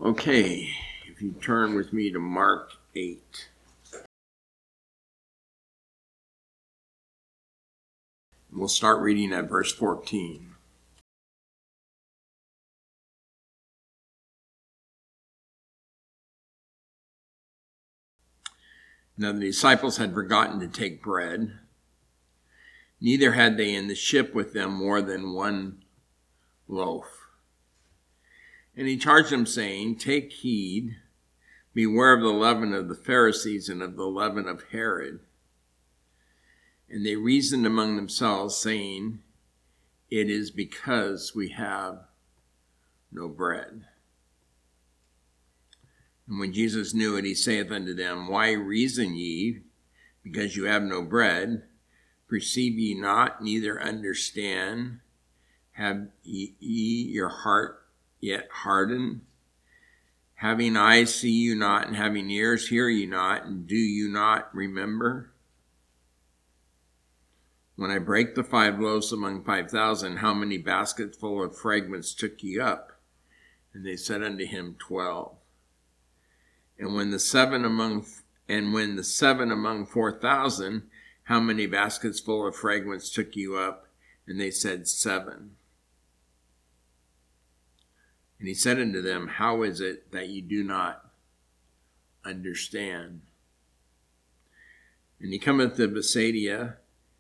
Okay, if you turn with me to Mark 8. We'll start reading at verse 14. Now the disciples had forgotten to take bread. Neither had they in the ship with them more than one loaf. And he charged them, saying, Take heed, beware of the leaven of the Pharisees and of the leaven of Herod. And they reasoned among themselves, saying, It is because we have no bread. And when Jesus knew it, he saith unto them, Why reason ye, because you have no bread? Perceive ye not, neither understand? Have ye your heart yet hardened? Having eyes see you not, and having ears hear ye not, and do you not remember? When I brake the 5 loaves among 5,000, how many baskets full of fragments took ye up? And they said unto him, 12. And when the seven among 4,000, how many baskets full of fragments took you up? And they said, 7. And he said unto them, How is it that you do not understand? And he cometh to Bethsaida,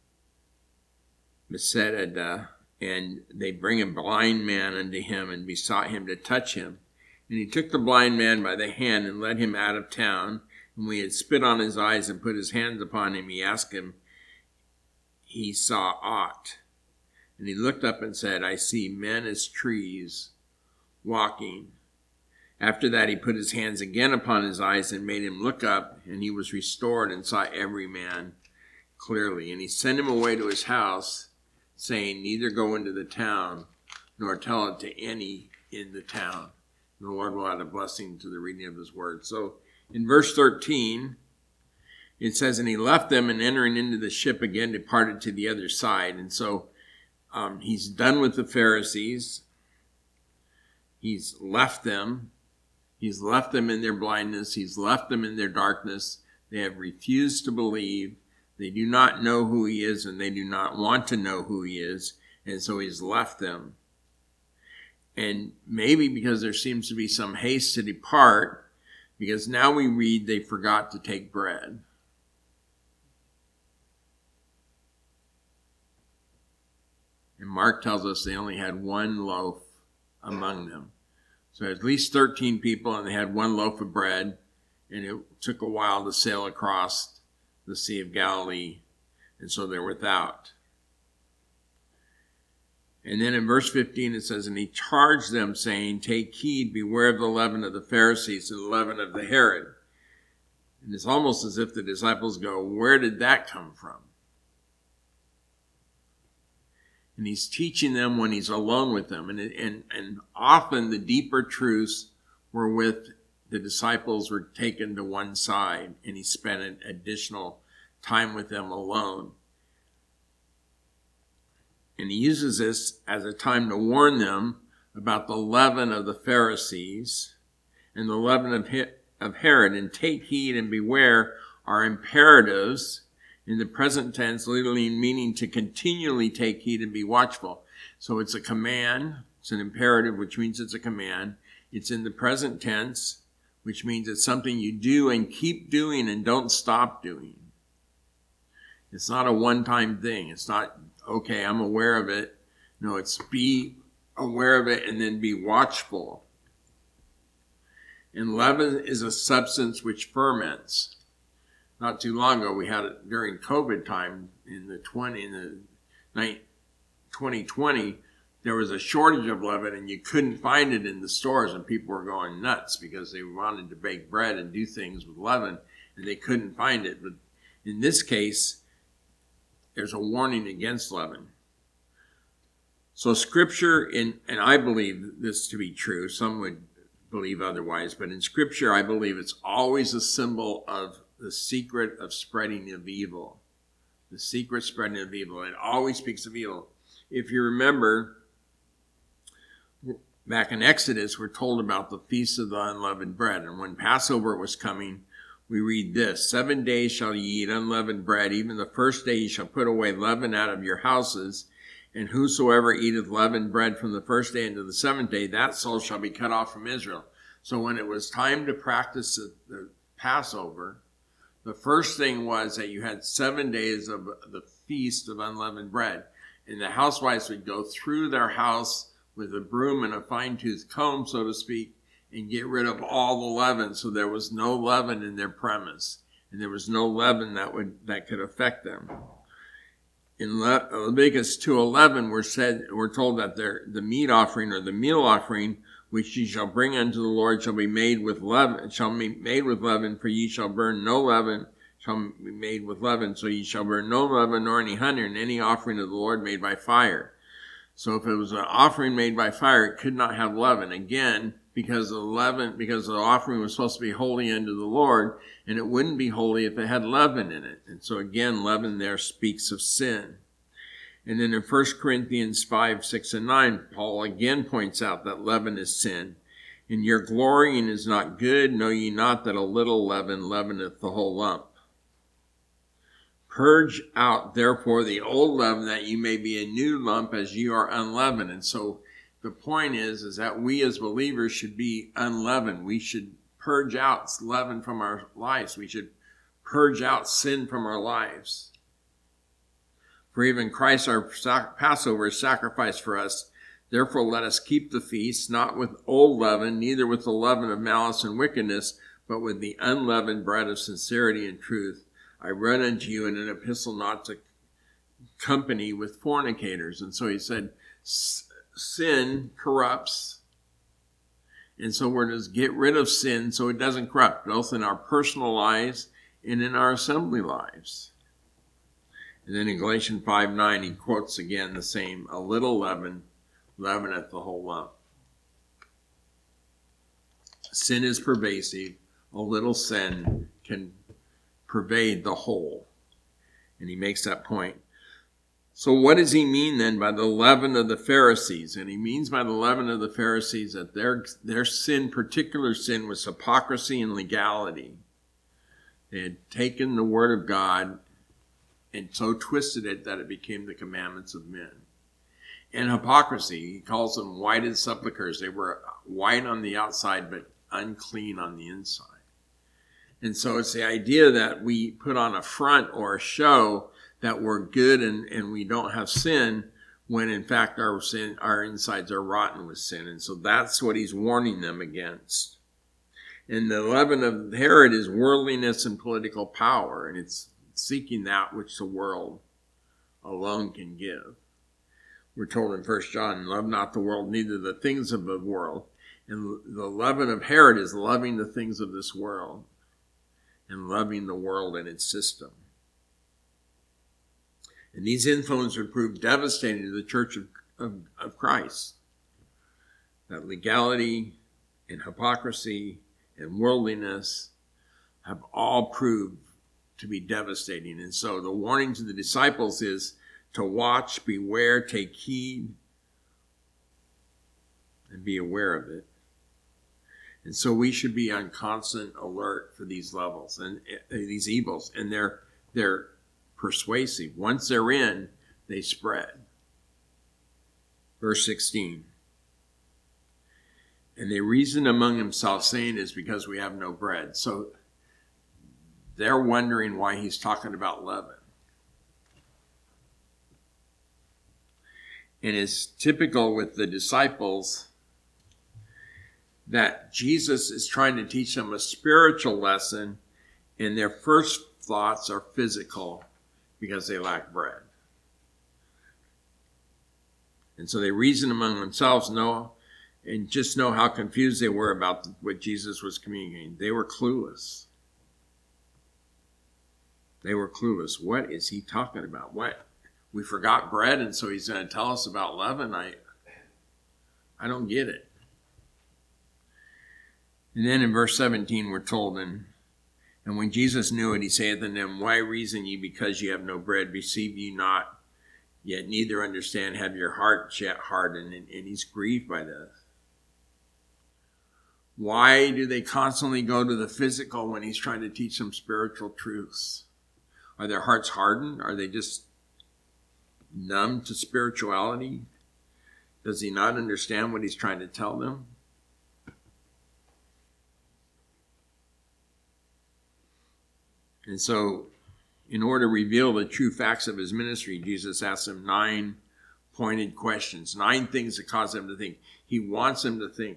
and they bring a blind man unto him, and besought him to touch him. And he took the blind man by the hand, and led him out of town. And when he had spit on his eyes, and put his hands upon him, he asked him, he saw aught. And he looked up and said, I see men as trees walking. After that he put his hands again upon his eyes, and made him look up, and he was restored, and saw every man clearly. And he sent him away to his house, saying, Neither go into the town, nor tell it to any in the town. And the Lord will add a blessing to the reading of his word. So in verse 13, it says, And he left them, and entering into the ship again, departed to the other side. And so he's done with the Pharisees. He's left them. He's left them in their blindness. He's left them in their darkness. They have refused to believe. They do not know who he is, and they do not want to know who he is. And so he's left them. And maybe because there seems to be some haste to depart, because now we read they forgot to take bread. And Mark tells us they only had one loaf among them. So at least 13 people, and they had one loaf of bread, and it took a while to sail across the Sea of Galilee, and so they're without. And then in verse 15 it says, And he charged them, saying, Take heed, beware of the leaven of the Pharisees and the leaven of the Herod. And it's almost as if the disciples go, Where did that come from? And he's teaching them when he's alone with them. And often the deeper truths were with the disciples were taken to one side, and he spent an additional time with them alone. And he uses this as a time to warn them about the leaven of the Pharisees and the leaven of Herod. And take heed and beware are imperatives in the present tense, literally meaning to continually take heed and be watchful. So it's a command. It's an imperative, which means it's a command. It's in the present tense, which means it's something you do and keep doing and don't stop doing. It's not a one-time thing. It's not, okay, I'm aware of it. No, it's be aware of it and then be watchful. And leaven is a substance which ferments. Not too long ago, we had it during COVID time in 2020. There was a shortage of leaven, and you couldn't find it in the stores, and people were going nuts because they wanted to bake bread and do things with leaven, and they couldn't find it. But in this case, there's a warning against leaven. So Scripture, and I believe this to be true, some would believe otherwise, but in Scripture, I believe it's always a symbol of the secret of spreading of evil. The secret spreading of evil. It always speaks of evil. If you remember, Back in Exodus, we're told about the Feast of the Unleavened Bread. And when Passover was coming, we read this: 7 days shall ye eat unleavened bread. Even the first day ye shall put away leaven out of your houses. And whosoever eateth leavened bread from the first day unto the seventh day, that soul shall be cut off from Israel. So when it was time to practice the Passover, the first thing was that you had 7 days of the Feast of Unleavened Bread. And the housewives would go through their house with a broom and a fine-tooth comb, so to speak, and get rid of all the leaven. So there was no leaven in their premise, and there was no leaven that could affect them. In Leviticus 2:11, we're told that the meat offering or the meal offering, which ye shall bring unto the Lord, shall be made with leaven. For ye shall burn no leaven. Shall be made with leaven. So ye shall burn no leaven nor any honey in any offering of the Lord made by fire. So if it was an offering made by fire, it could not have leaven. Again, because the offering was supposed to be holy unto the Lord, and it wouldn't be holy if it had leaven in it. And so again, leaven there speaks of sin. And then in 1 Corinthians 5, 6, and 9, Paul again points out that leaven is sin. And your glorying is not good. Know ye not that a little leaven leaveneth the whole lump? Purge out, therefore, the old leaven, that you may be a new lump as you are unleavened. And so the point is that we as believers should be unleavened. We should purge out leaven from our lives. We should purge out sin from our lives. For even Christ, our Passover, is sacrificed for us. Therefore let us keep the feast, not with old leaven, neither with the leaven of malice and wickedness, but with the unleavened bread of sincerity and truth. I wrote unto you in an epistle not to company with fornicators. And so he said, sin corrupts. And so we're to get rid of sin so it doesn't corrupt, both in our personal lives and in our assembly lives. And then in Galatians 5:9, he quotes again the same: a little leaven leaveneth the whole lump. Sin is pervasive. A little sin can pervade the whole. And he makes that point. So what does he mean then by the leaven of the Pharisees? And he means by the leaven of the Pharisees that their sin, particular sin, was hypocrisy and legality. They had taken the word of God and so twisted it that it became the commandments of men. And hypocrisy, he calls them whited sepulchres. They were white on the outside but unclean on the inside. And so it's the idea that we put on a front or a show that we're good and we don't have sin, when in fact our insides are rotten with sin. And so that's what he's warning them against. And the leaven of Herod is worldliness and political power, and it's seeking that which the world alone can give. We're told in 1 John, love not the world, neither the things of the world. And the leaven of Herod is loving the things of this world and loving the world and its system. And these influences would prove devastating to the church of Christ. That legality and hypocrisy and worldliness have all proved to be devastating. And so the warning to the disciples is to watch, beware, take heed, and be aware of it. And so we should be on constant alert for these levels and these evils. And they're persuasive. Once they're in, they spread. Verse 16. And they reasoned among themselves, saying, "It's because we have no bread." So they're wondering why he's talking about leaven. And it's typical with the disciples that Jesus is trying to teach them a spiritual lesson, and their first thoughts are physical because they lack bread. And so they reason among themselves, know how confused they were about what Jesus was communicating. They were clueless. They were clueless. What is he talking about? What? We forgot bread, and so he's going to tell us about leaven? I don't get it. And then in verse 17 we're told, and when Jesus knew it, he saith unto them, why reason ye because ye have no bread? Receive ye not, yet neither understand, have your heart yet hardened? And he's grieved by this. Why do they constantly go to the physical when he's trying to teach them spiritual truths? Are their hearts hardened? Are they just numb to spirituality? Does he not understand what he's trying to tell them? And so, in order to reveal the true facts of his ministry, Jesus asked them 9 pointed questions, 9 things that cause them to think. He wants them to think.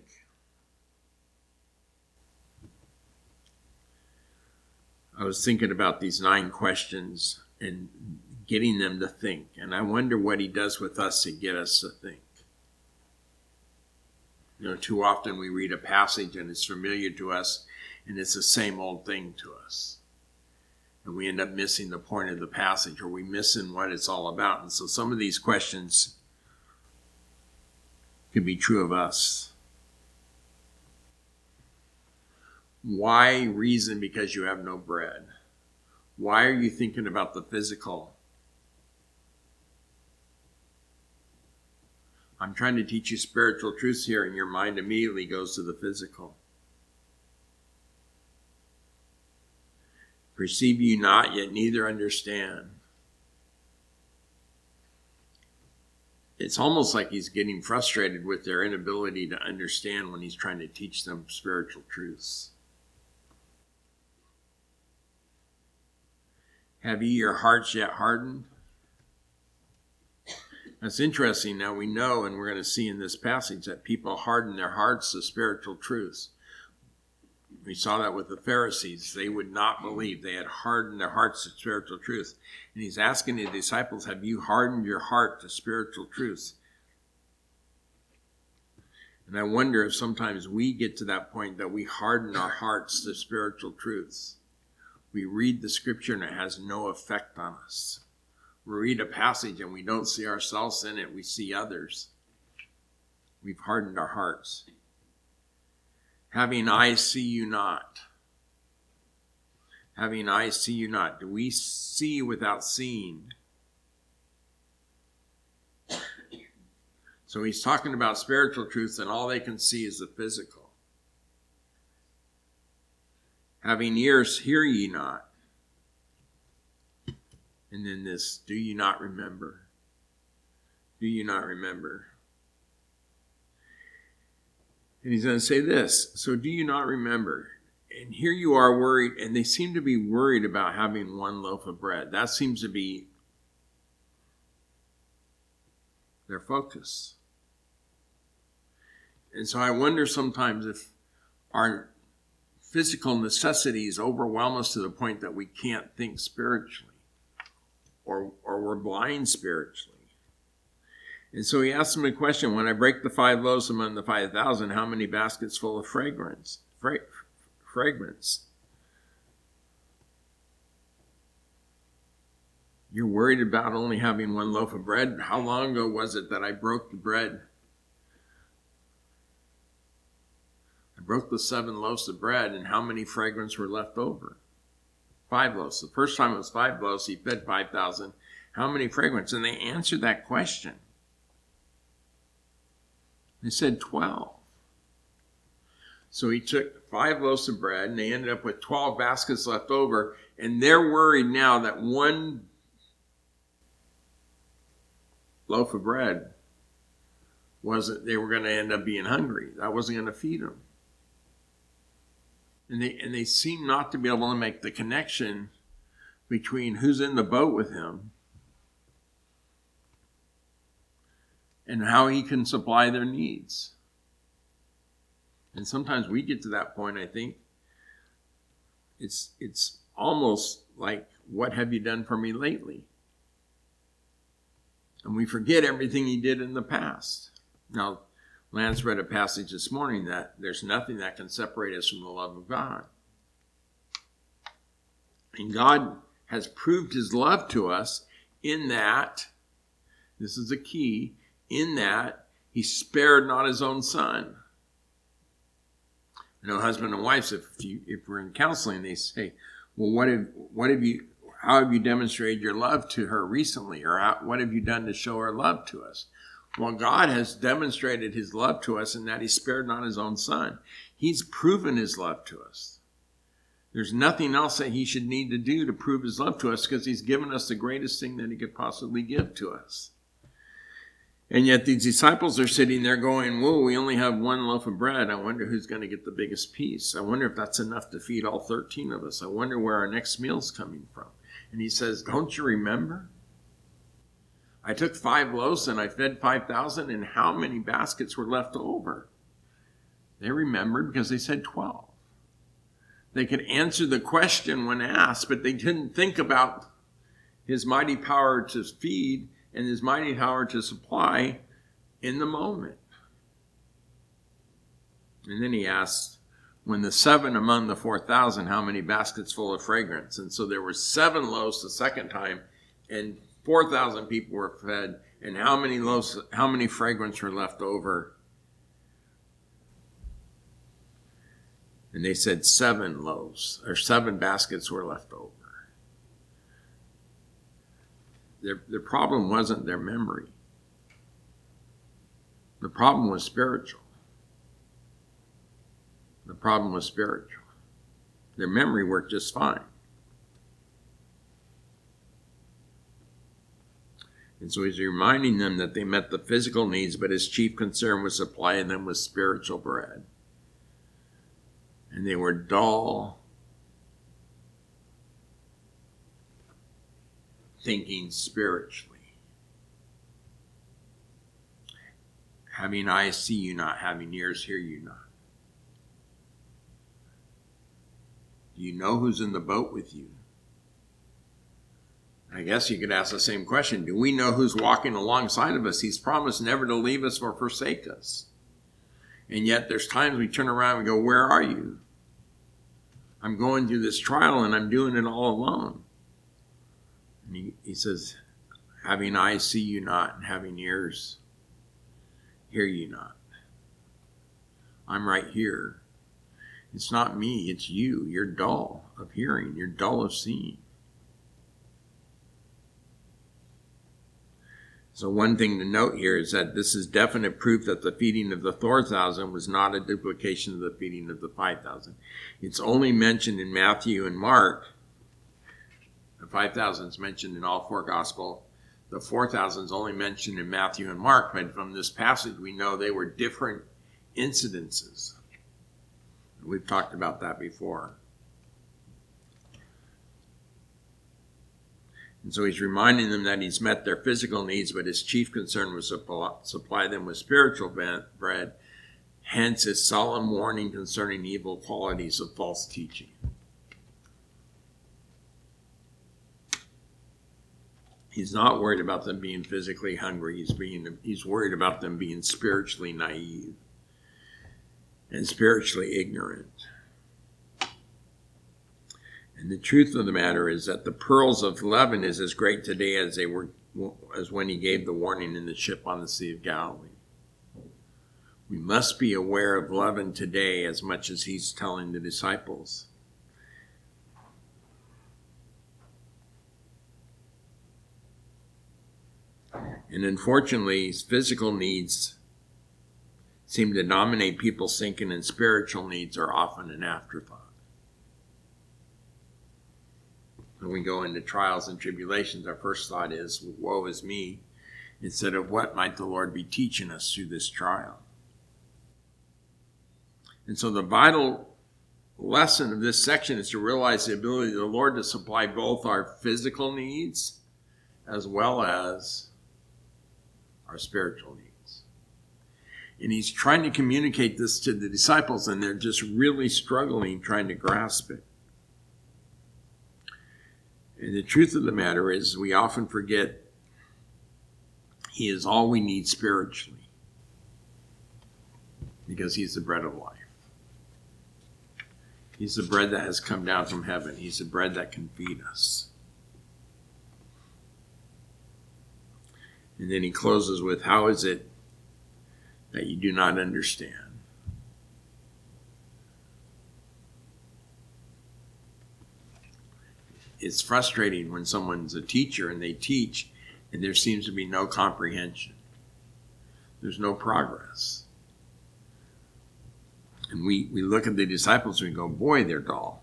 I was thinking about these 9 questions and getting them to think. And I wonder what he does with us to get us to think. Too often we read a passage and it's familiar to us and it's the same old thing to us. And we end up missing the point of the passage, or we missing what it's all about. And so some of these questions could be true of us. Why reason because you have no bread? Why are you thinking about the physical? I'm trying to teach you spiritual truths here, and your mind immediately goes to the physical. Perceive you not, yet neither understand. It's almost like he's getting frustrated with their inability to understand when he's trying to teach them spiritual truths. Have ye your hearts yet hardened? That's interesting. Now we know, and we're going to see in this passage, that people harden their hearts to spiritual truths. We saw that with the Pharisees. They would not believe. They had hardened their hearts to spiritual truth. And he's asking the disciples, have you hardened your heart to spiritual truths? And I wonder if sometimes we get to that point that we harden our hearts to spiritual truths. We read the scripture and it has no effect on us. We read a passage and we don't see ourselves in it. We see others. We've hardened our hearts. Having eyes, see you not. Having eyes, see you not. Do we see without seeing? So he's talking about spiritual truths, and all they can see is the physical. Having ears, hear ye not. And then this, do you not remember? Do you not remember? And he's going to say this, so do you not remember? And here you are worried, and they seem to be worried about having 1 loaf of bread. That seems to be their focus. And so I wonder sometimes if our physical necessities overwhelm us to the point that we can't think spiritually, or we're blind spiritually. And so he asked them a question, when I break the 5 loaves among the 5,000, how many baskets full of fragrance? You're worried about only having 1 loaf of bread? How long ago was it that I broke the bread? I broke the 7 loaves of bread, and how many fragments were left over? 5 loaves. The first time it was 5 loaves, he fed 5,000. How many fragments? And they answered that question. They said 12. So he took 5 loaves of bread, and they ended up with 12 baskets left over, and they're worried now that 1 loaf of bread they were going to end up being hungry. That wasn't going to feed them. And they seem not to be able to make the connection between who's in the boat with him and how he can supply their needs. And sometimes we get to that point, I think. It's almost like, what have you done for me lately? And we forget everything he did in the past. Now, Lance read a passage this morning that there's nothing that can separate us from the love of God. And God has proved his love to us in that, this is the key, in that he spared not his own son. You know, husband and wives, if we're in counseling, they say, well, how have you demonstrated your love to her recently? Or what have you done to show her love to us? Well, God has demonstrated his love to us in that he spared not his own son. He's proven his love to us. There's nothing else that he should need to do to prove his love to us because he's given us the greatest thing that he could possibly give to us. And yet these disciples are sitting there going, whoa, we only have one loaf of bread. I wonder who's going to get the biggest piece. I wonder if that's enough to feed all 13 of us. I wonder where our next meal's coming from. And he says, don't you remember? I took 5 loaves and I fed 5,000, and how many baskets were left over? They remembered because they said 12. They could answer the question when asked, but they didn't think about his mighty power to feed and his mighty power to supply in the moment. And then he asked, when the 7 among the 4,000, how many baskets full of fragrance? And so there were 7 loaves the second time, and 4,000 people were fed. And how many loaves, how many fragrance were left over? And they said 7 loaves, or 7 baskets were left over. Their problem wasn't their memory. The problem was spiritual. The problem was spiritual. Their memory worked just fine. And so he's reminding them that they met the physical needs, but his chief concern was supplying them with spiritual bread. And they were dull, thinking spiritually. Having eyes, see you not. Having ears, hear you not. Do you know who's in the boat with you? I guess you could ask the same question. Do we know who's walking alongside of us? He's promised never to leave us or forsake us. And yet there's times we turn around and go, where are you? I'm going through this trial and I'm doing it all alone. And he says, having eyes, see you not, and having ears, hear you not. I'm right here. It's not me, it's you. You're dull of hearing. You're dull of seeing. So one thing to note here is that this is definite proof that the feeding of the 4,000 was not a duplication of the feeding of the 5,000. It's only mentioned in Matthew and Mark. The 5,000 is mentioned in all 4 Gospels. The 4,000 is only mentioned in Matthew and Mark, but from this passage we know they were different incidences. We've talked about that before. And so he's reminding them that he's met their physical needs, but his chief concern was to supply them with spiritual bread, hence his solemn warning concerning evil qualities of false teaching. He's not worried about them being physically hungry. He's worried about them being spiritually naive and spiritually ignorant. And the truth of the matter is that the pearls of leaven is as great today as when he gave the warning in the ship on the Sea of Galilee. We must be aware of leaven today as much as he's telling the disciples. And unfortunately, physical needs seem to dominate people's thinking, and spiritual needs are often an afterthought. When we go into trials and tribulations, our first thought is, woe is me, instead of what might the Lord be teaching us through this trial. And so the vital lesson of this section is to realize the ability of the Lord to supply both our physical needs as well as our spiritual needs. And he's trying to communicate this to the disciples, and they're just really struggling trying to grasp it. And the truth of the matter is, we often forget he is all we need spiritually, because he's the bread of life. He's the bread that has come down from heaven. He's the bread that can feed us. And then he closes with, how is it that you do not understand? It's frustrating when someone's a teacher and they teach and there seems to be no comprehension. There's no progress. And we look at the disciples and we go, boy, they're dull.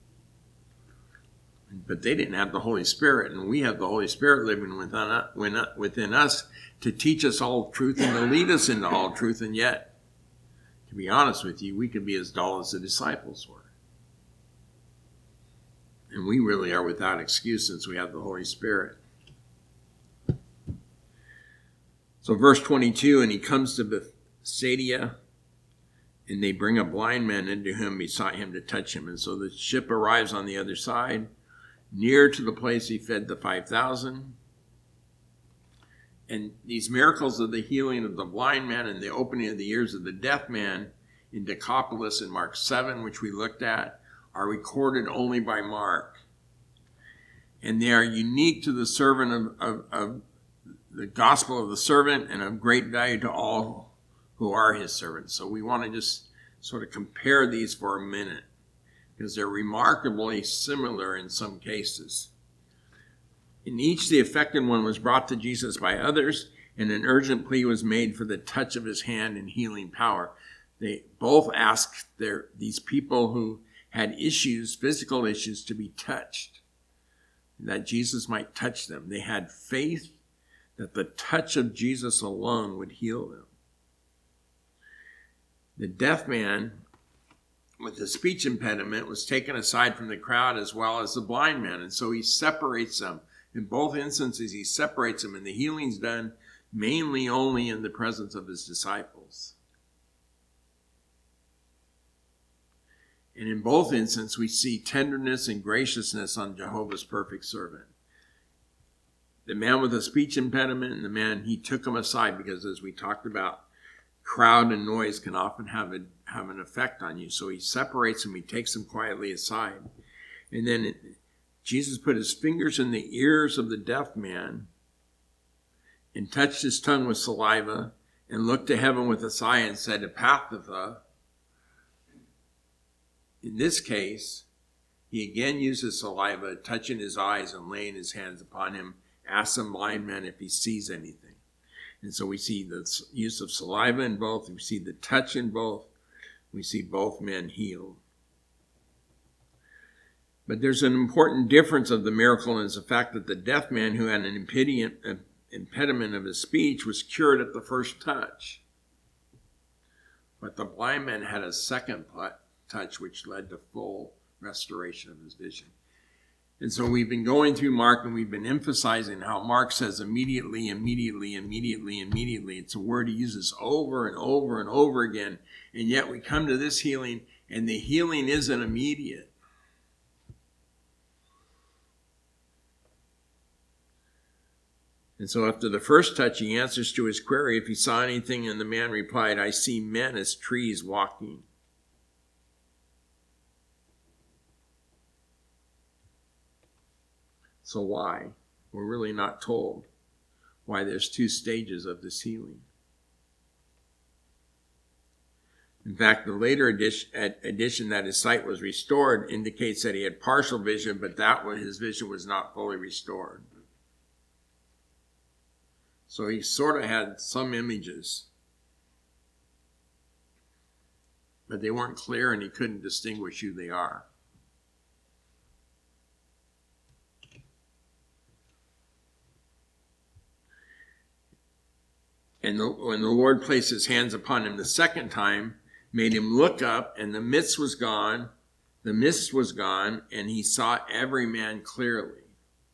But they didn't have the Holy Spirit, and we have the Holy Spirit living within us to teach us all truth and to lead us into all truth. And yet, to be honest with you, we could be as dull as the disciples were. And we really are without excuse since we have the Holy Spirit. So verse 22, and he comes to Bethsaida, and they bring a blind man into him, besought him to touch him. And so the ship arrives on the other side, near to the place he fed the 5,000. And these miracles of the healing of the blind man and the opening of the ears of the deaf man in Decapolis in Mark 7, which we looked at, are recorded only by Mark. And they are unique to the servant of the gospel of the servant and of great value to all who are his servants. So we want to just sort of compare these for a minute, because they're remarkably similar in some cases. In each, the affected one was brought to Jesus by others, and an urgent plea was made for the touch of his hand and healing power. They both asked these people who had issues, physical issues, to be touched, that Jesus might touch them. They had faith that the touch of Jesus alone would heal them. The deaf man with the speech impediment was taken aside from the crowd, as well as the blind man. And so he separates them. In both instances, he separates them, and the healing's done mainly only in the presence of his disciples. And in both instances, we see tenderness and graciousness on Jehovah's perfect servant. The man with the speech impediment and the man, he took him aside because, as we talked about, crowd and noise can often have an effect on you. So he separates him, he takes him quietly aside. And then Jesus put his fingers in the ears of the deaf man and touched his tongue with saliva and looked to heaven with a sigh and said, Ephphatha. In this case, he again uses saliva, touching his eyes and laying his hands upon him, asks the blind man if he sees anything. And so we see the use of saliva in both. We see the touch in both. We see both men healed. But there's an important difference of the miracle, and it's the fact that the deaf man who had an impediment of his speech was cured at the first touch. But the blind man had a second touch, which led to full restoration of his vision. And so we've been going through Mark, and we've been emphasizing how Mark says immediately, immediately, immediately, immediately. It's a word he uses over and over and over again. And yet we come to this healing, and the healing isn't immediate. And so after the first touch, he answers to his query if he saw anything, and the man replied, I see men as trees walking. So why? We're really not told why there's two stages of this healing. In fact, the later addition that his sight was restored indicates that he had partial vision, but his vision was not fully restored. So he sort of had some images, but they weren't clear and he couldn't distinguish who they are. And when the Lord placed his hands upon him the second time, made him look up, and the mist was gone, and he saw every man clearly.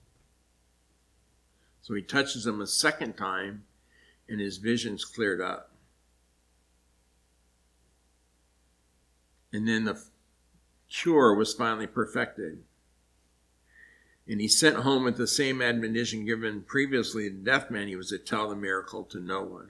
So he touches him a second time, and his vision's cleared up. And then the cure was finally perfected. And he sent home with the same admonition given previously to the deaf man. He was to tell the miracle to no one.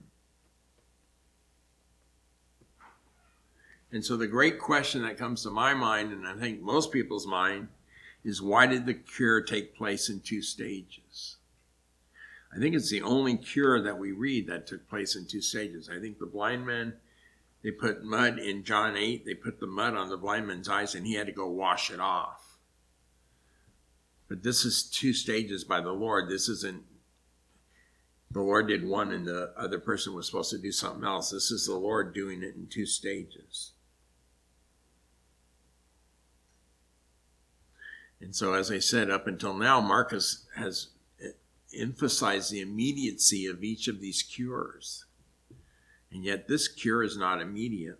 And so the great question that comes to my mind, and I think most people's mind, is why did the cure take place in two stages? I think it's the only cure that we read that took place in two stages. I think the blind man, they put mud in John 8. They put the mud on the blind man's eyes, and he had to go wash it off. But this is two stages by the Lord. This isn't the Lord did one and the other person was supposed to do something else. This is the Lord doing it in 2 stages. And so, as I said, up until now, Marcus has emphasized the immediacy of each of these cures. And yet this cure is not immediately.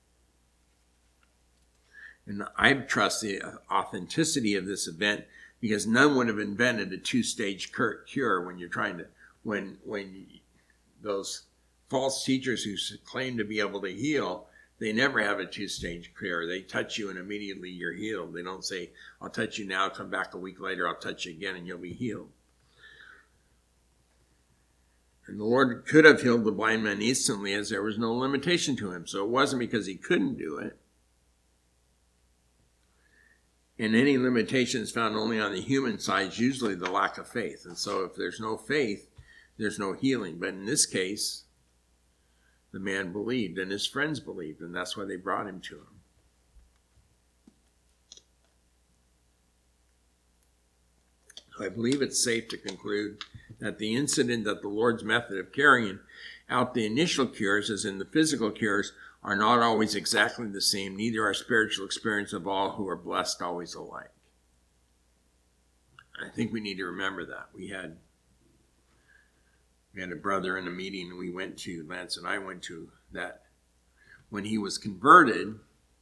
And I trust the authenticity of this event, because none would have invented a 2-stage cure when you're trying to, when those false teachers who claim to be able to heal, they never have a 2-stage cure. They touch you and immediately you're healed. They don't say, I'll touch you now, come back a week later, I'll touch you again and you'll be healed. And the Lord could have healed the blind man instantly, as there was no limitation to him. So it wasn't because he couldn't do it. And any limitation is found only on the human side, usually the lack of faith. And so if there's no faith, there's no healing. But in this case, the man believed and his friends believed, and that's why they brought him to him. I believe it's safe to conclude that the incident that the Lord's method of carrying out the initial cures, as in the physical cures, are not always exactly the same. Neither are spiritual experience of all who are blessed always alike. I think we need to remember that. We had a brother in a meeting we went to, Lance and I went to, that when he was converted,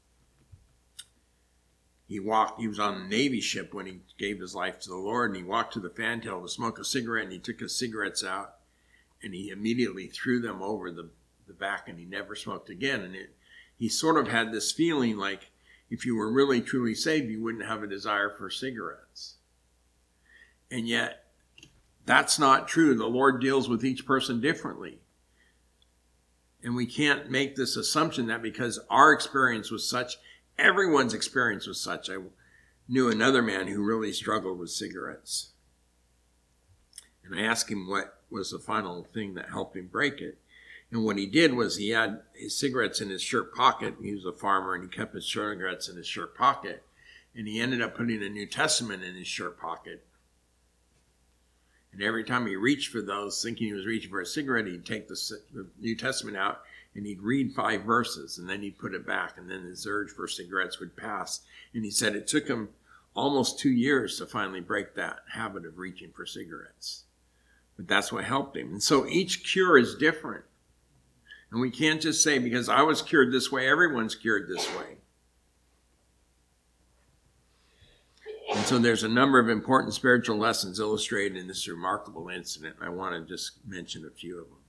he was on a Navy ship when he gave his life to the Lord, and he walked to the fantail to smoke a cigarette, and he took his cigarettes out, and he immediately threw them over the back, and he never smoked again. And he sort of had this feeling like if you were really truly saved, you wouldn't have a desire for cigarettes. And yet, that's not true. The Lord deals with each person differently. And we can't make this assumption that because our experience was such, everyone's experience was such. I knew another man who really struggled with cigarettes. And I asked him what was the final thing that helped him break it. And what he did was he had his cigarettes in his shirt pocket. He was a farmer, and he kept his cigarettes in his shirt pocket. And he ended up putting a New Testament in his shirt pocket. And every time he reached for those, thinking he was reaching for a cigarette, he'd take the New Testament out and he'd read 5 verses, and then he'd put it back, and then his urge for cigarettes would pass. And he said it took him almost 2 years to finally break that habit of reaching for cigarettes. But that's what helped him. And so each cure is different. And we can't just say, because I was cured this way, everyone's cured this way. And so there's a number of important spiritual lessons illustrated in this remarkable incident. I want to just mention a few of them.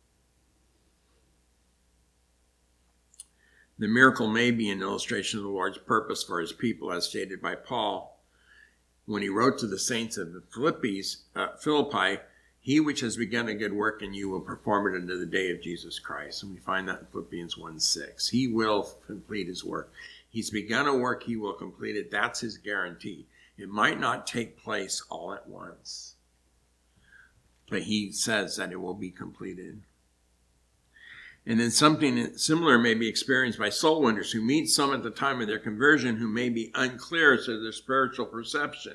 The miracle may be an illustration of the Lord's purpose for his people, as stated by Paul when he wrote to the saints of Philippi, he which has begun a good work in you will perform it unto the day of Jesus Christ. And we find that in Philippians 1:6. He will complete his work. He's begun a work, he will complete it. That's his guarantee. It might not take place all at once, but he says that it will be completed. And then something similar may be experienced by soul winners who meet some at the time of their conversion who may be unclear as to their spiritual perception,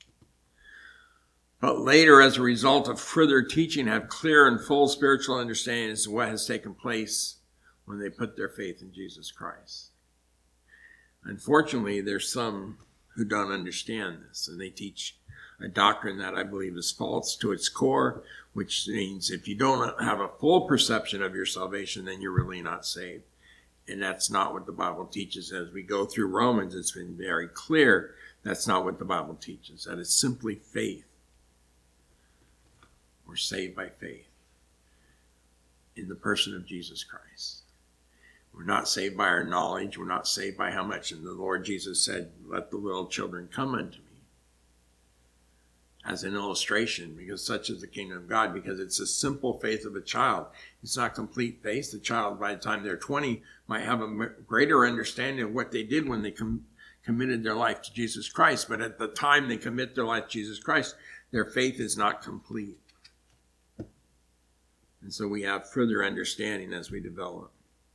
but later, as a result of further teaching, have clear and full spiritual understanding as to what has taken place when they put their faith in Jesus Christ. Unfortunately, there's some who don't understand this, and they teach a doctrine that I believe is false to its core, which means if you don't have a full perception of your salvation, then you're really not saved. And that's not what the Bible teaches. As we go through Romans, it's been very clear that's not what the Bible teaches, that it's simply faith. We're saved by faith in the person of Jesus Christ. We're not saved by our knowledge. We're not saved by how much. And the Lord Jesus said, let the little children come unto me. As an illustration, because such is the kingdom of God, because it's a simple faith of a child. It's not complete faith. The child, by the time they're 20, might have a greater understanding of what they did when they committed their life to Jesus Christ. But at the time they commit their life to Jesus Christ, their faith is not complete. And so we have further understanding as we develop.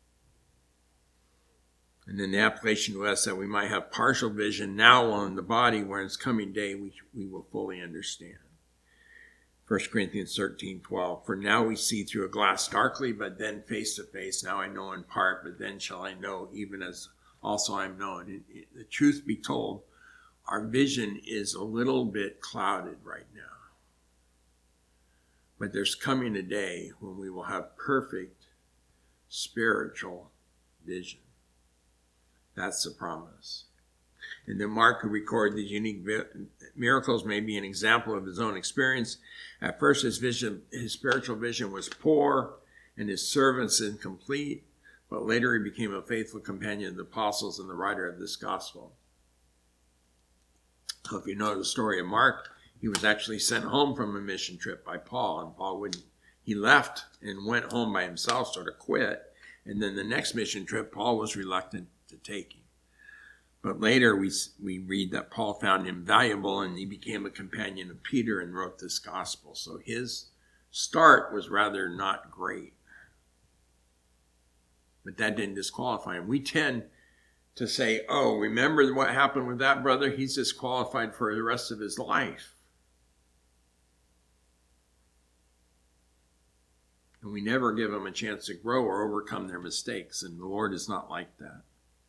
And then the application to us that we might have partial vision now on the body, where in its coming day we will fully understand. 1 Corinthians 13:12. For now we see through a glass darkly, but then face to face. Now I know in part, but then shall I know, even as also I am known. The truth be told, our vision is a little bit clouded right now. But there's coming a day when we will have perfect spiritual vision. That's the promise. And then Mark, who recorded these unique miracles, may be an example of his own experience. At first, his spiritual vision was poor and his service incomplete, but later he became a faithful companion of the apostles and the writer of this gospel. So if you know the story of Mark, he was actually sent home from a mission trip by Paul, and Paul wouldn't. He left and went home by himself, sort of quit. And then the next mission trip, Paul was reluctant to take him. But later we read that Paul found him valuable and he became a companion of Peter and wrote this gospel. So his start was rather not great. But that didn't disqualify him. We tend to say, oh, remember what happened with that brother? He's disqualified for the rest of his life. And we never give them a chance to grow or overcome their mistakes. And the Lord is not like that.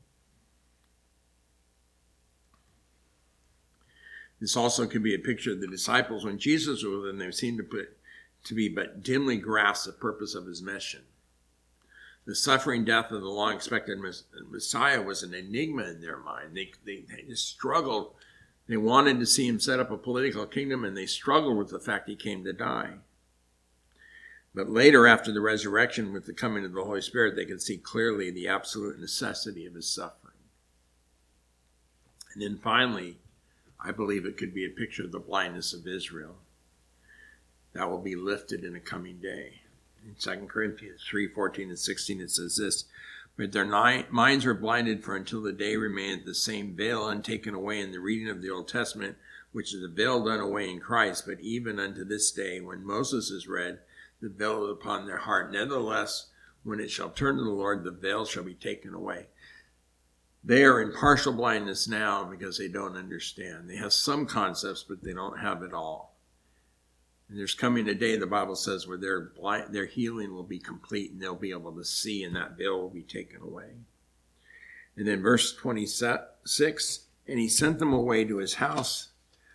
This also could be a picture of the disciples when Jesus was with them. They seemed to be but dimly grasp the purpose of his mission. The suffering death of the long-expected Messiah was an enigma in their mind. They just struggled. They wanted to see him set up a political kingdom, and they struggled with the fact he came to die. But later, after the resurrection, with the coming of the Holy Spirit, they could see clearly the absolute necessity of his suffering. And then finally, I believe it could be a picture of the blindness of Israel. That will be lifted in a coming day. In 2 Corinthians 3:14 and 16, it says this, but their minds were blinded, for until the day remained the same veil untaken away in the reading of the Old Testament, which is a veil done away in Christ. But even unto this day, when Moses is read, the veil is upon their heart. Nevertheless, when it shall turn to the Lord, the veil shall be taken away. They are in partial blindness now because they don't understand. They have some concepts, but they don't have it all. And there's coming a day, the Bible says, where their healing will be complete and they'll be able to see, and that veil will be taken away. And then verse 26, and he sent them away to his house,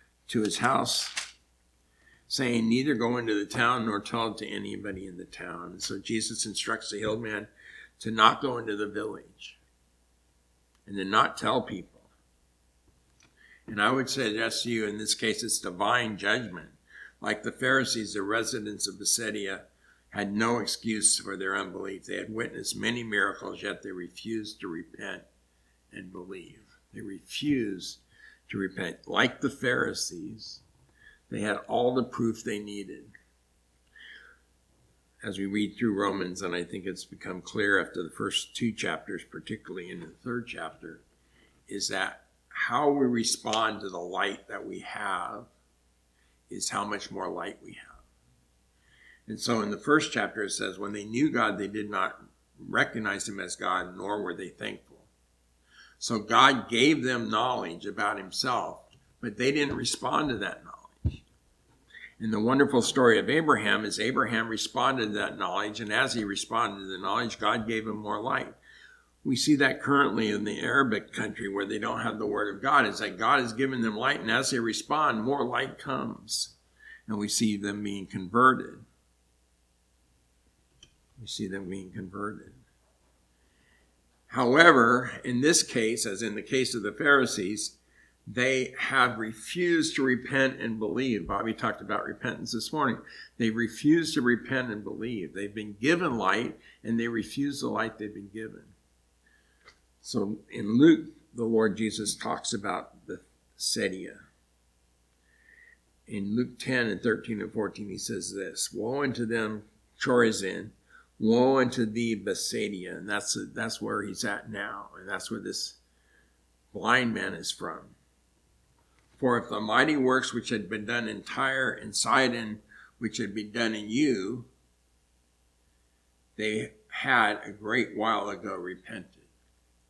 saying, neither go into the town nor tell it to anybody in the town. And so Jesus instructs the healed man to not go into the village and to not tell people. And I would suggest to you, in this case, it's divine judgment. Like the Pharisees, the residents of Bethsaida had no excuse for their unbelief. They had witnessed many miracles, yet they refused to repent and believe. They refused to repent. Like the Pharisees, they had all the proof they needed. As we read through Romans, and I think it's become clear after the first two chapters, particularly in the third chapter, is that how we respond to the light that we have is how much more light we have. And so in the first chapter it says, when they knew God, they did not recognize him as God, nor were they thankful. So God gave them knowledge about himself, but they didn't respond to that knowledge. And the wonderful story of Abraham is Abraham responded to that knowledge, and as he responded to the knowledge, God gave him more light. We see that currently in the Arabic country where they don't have the word of God. It's like God has given them light, and as they respond, more light comes. And we see them being converted. However, in this case, as in the case of the Pharisees, they have refused to repent and believe. Bobby talked about repentance this morning. They refuse to repent and believe. They've been given light, and they refuse the light they've been given. So in Luke, the Lord Jesus talks about Bethsaida. In Luke 10 and 13 and 14, he says this, woe unto them, Chorazin, woe unto thee, Bethsaida. And that's where he's at now. And that's where this blind man is from. For if the mighty works which had been done in Tyre and Sidon, which had been done in you, they had a great while ago repented.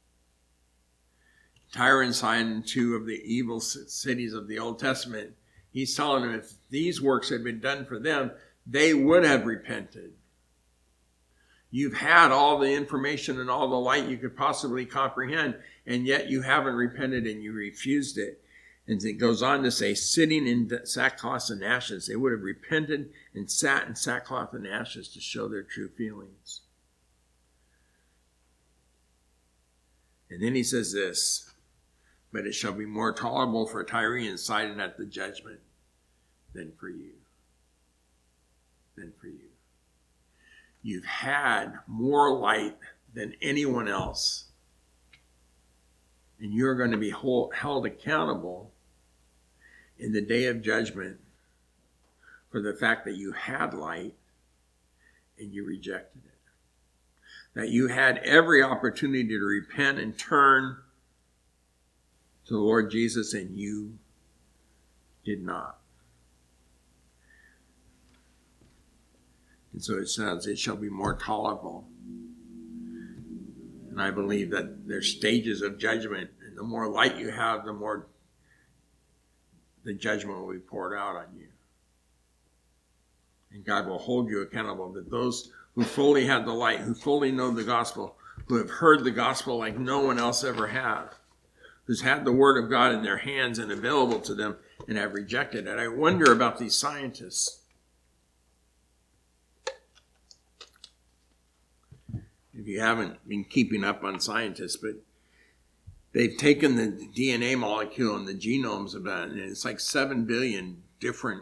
Tyre and Sidon, two of the evil cities of the Old Testament, He's telling them if these works had been done for them, they would have repented. You've had all the information and all the light you could possibly comprehend, and yet you haven't repented and you refused it. And it goes on to say, sitting in sackcloth and ashes, they would have repented and sat in sackcloth and ashes to show their true feelings. And then he says this, but it shall be more tolerable for Tyre and Sidon at the judgment than for you. Than for you. You've had more light than anyone else. And you're going to be held accountable in the day of judgment for the fact that you had light and you rejected it. That you had every opportunity to repent and turn to the Lord Jesus, and you did not. And so it says, it shall be more tolerable. And I believe that there's stages of judgment, and the more light you have, the more the judgment will be poured out on you. And God will hold you accountable. That those who fully had the light, who fully know the gospel, who have heard the gospel like no one else ever have, who's had the word of God in their hands and available to them and have rejected it. I wonder about these scientists. If you haven't been keeping up on scientists, but they've taken the DNA molecule and the genomes of that, and it's like 7 billion different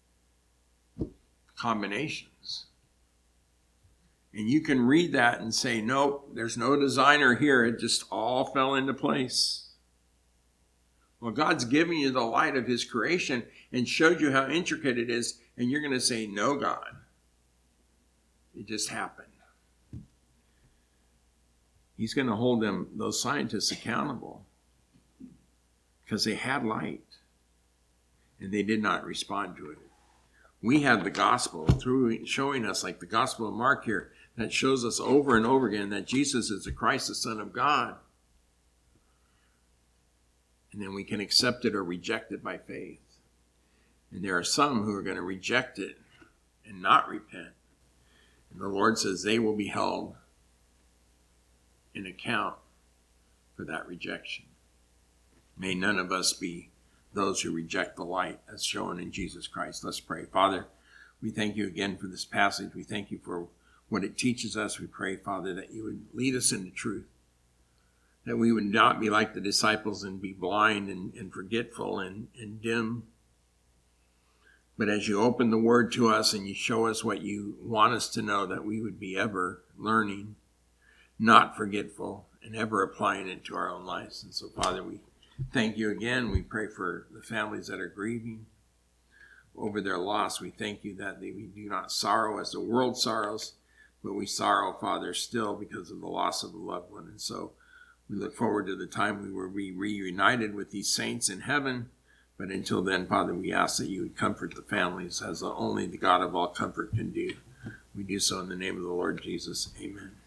combinations. And you can read that and say, nope, there's no designer here. It just all fell into place. Well, God's giving you the light of his creation and showed you how intricate it is, and you're going to say, no, God. It just happened. He's going to hold those scientists accountable because they had light and they did not respond to it. We have the gospel through showing us, like the Gospel of Mark here, that shows us over and over again that Jesus is the Christ, the Son of God. And then we can accept it or reject it by faith. And there are some who are going to reject it and not repent. And the Lord says they will be held in account for that rejection. May none of us be those who reject the light as shown in Jesus Christ. Let's pray. Father, we thank you again for this passage. We thank you for what it teaches us. We pray, Father, that you would lead us into truth, that we would not be like the disciples and be blind and forgetful and dim. But as you open the word to us and you show us what you want us to know, that we would be ever learning, not forgetful, and ever applying it to our own lives. And so, Father, we thank you again. We pray for the families that are grieving over their loss. We thank you that we do not sorrow as the world sorrows, but we sorrow, Father, still because of the loss of a loved one. And so we look forward to the time we will be reunited with these saints in heaven. But until then, Father, we ask that you would comfort the families as only the God of all comfort can do. We do so in the name of the Lord Jesus. Amen.